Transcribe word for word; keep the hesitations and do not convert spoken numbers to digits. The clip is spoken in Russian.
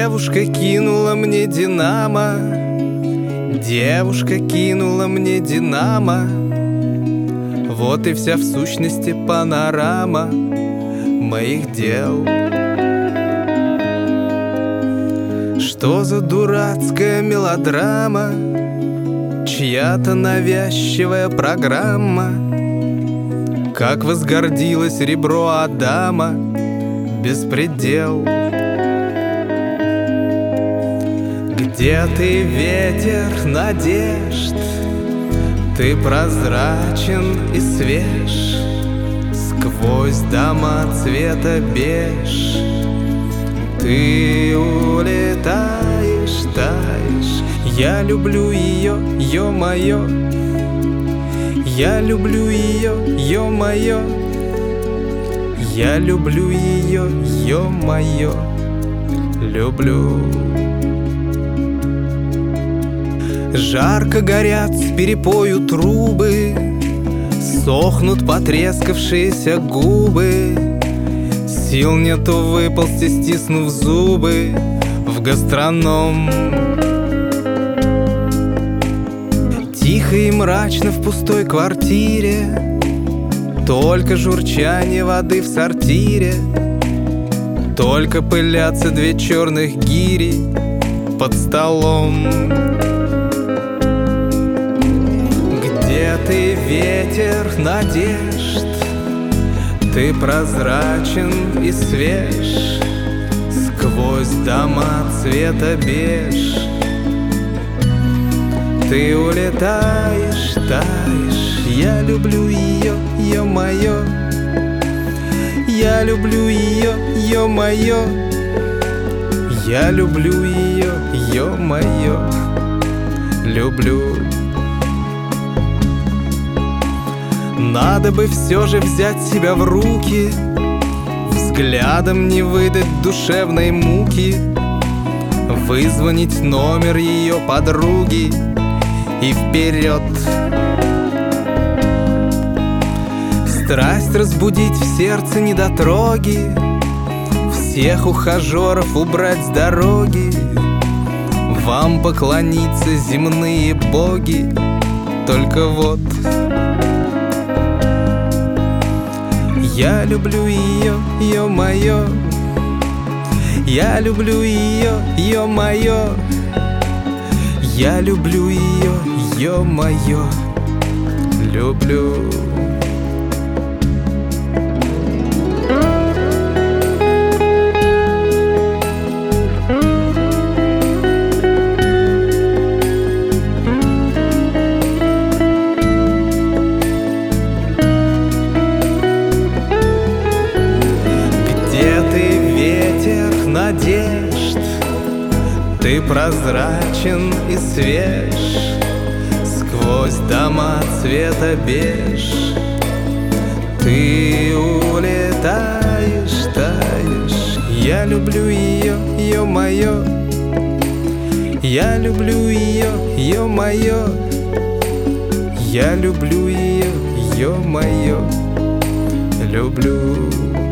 Девушка кинула мне динамо, девушка кинула мне динамо. Вот и вся в сущности панорама моих дел. Что за дурацкая мелодрама, чья-то навязчивая программа, как возгордилось ребро Адама, беспредел. Где ты, ветер надежд? Ты прозрачен и свеж, сквозь дома цвета беж. Ты улетаешь, таешь. Я люблю ее, ё-моё. Я люблю ее, ё-моё. Я люблю ее, ё-моё. Люблю. Жарко горят с перепою трубы, сохнут потрескавшиеся губы. Сил нету выползти, стиснув зубы, в гастроном. Тихо и мрачно в пустой квартире, только журчание воды в сортире, только пылятся две черных гири под столом. Где ты, ветер надежд? Ты прозрачен и свеж, сквозь дома цвета беж. Ты улетаешь, таешь. Я люблю ее, ё-моё. Я люблю ее, ё-моё. Я люблю ее, ё-моё. Люблю. Надо бы все же взять себя в руки, взглядом не выдать душевной муки, вызвонить номер ее подруги и вперед. Страсть разбудить в сердце недотроги, всех ухажеров убрать с дороги, вам поклониться земные боги. Только вот я люблю ее, ё-моё. Я люблю ее, ё-моё. Я люблю ее, ё-моё. Люблю. Надежд, ты прозрачен и свеж, сквозь дома цвета беж. Ты улетаешь, таешь. Я люблю ее, ё-моё. Я люблю ее, ё-моё. Я люблю ее, ё-моё. Люблю.